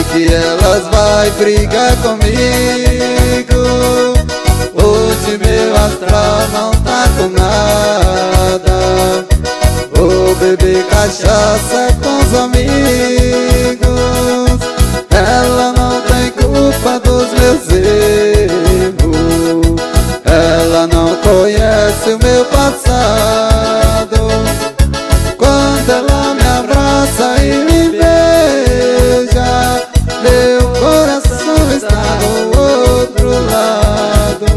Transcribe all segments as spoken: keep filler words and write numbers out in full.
que elas vai brigar comigo. Hoje meu astral não tá com nada. Vou beber cachaça com os amigos. Ela não tem culpa dos meus erros. Ela não conhece o meu passado. Quando ela me abraça e me beija, meu coração está do outro lado.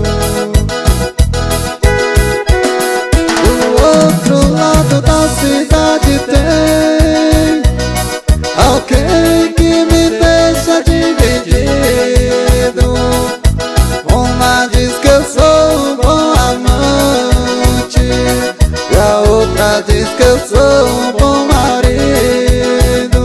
Do outro lado da cidade tem alguém que me deixa dividido. Uma diz que eu sou um bom amante e a outra diz que eu sou um bom marido.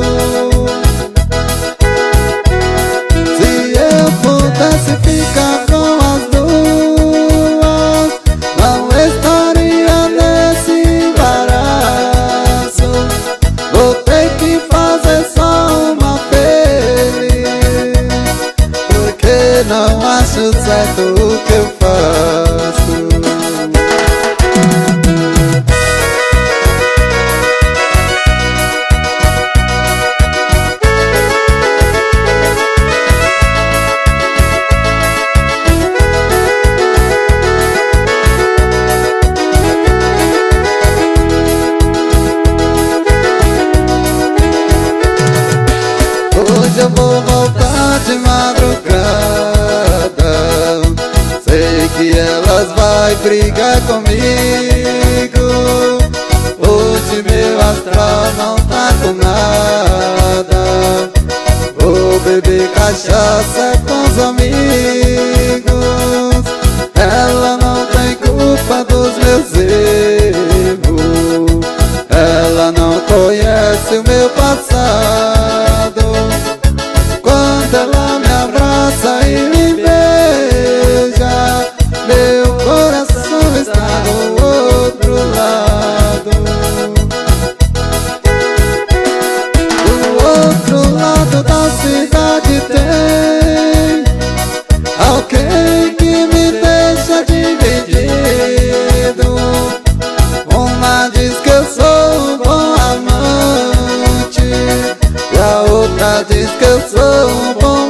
Se eu pudesse ficar com as duas, não estaria nesse embaraço. Vou ter que fazer só uma feliz, porque não acho certo o que eu faço. Hoje eu vou voltar de madrugada. Sei que elas vai brigar comigo. Hoje meu astral não tá com nada. Vou beber cachaça com os amigos. Ela não tem culpa dos meus erros. Ela não conhece o meu passado. Quando ela me abraça e me beija, meu coração está do outro lado. Do outro lado da cidade tem alguém que me deixa dividido. Uma diz que eu sou um bom amante e a outra diz que eu sou um bom